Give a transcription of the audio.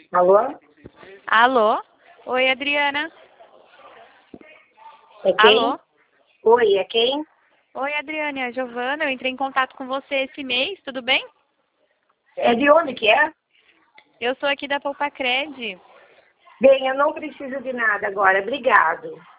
Alô? Alô? Oi, Adriana. É quem? Alô? Oi, é quem? Oi, Adriana, é a Giovana. Eu entrei em contato com você esse mês, tudo bem? É de onde que é? Eu sou aqui da Poupa Cred. Bem, eu não preciso de nada agora, obrigado.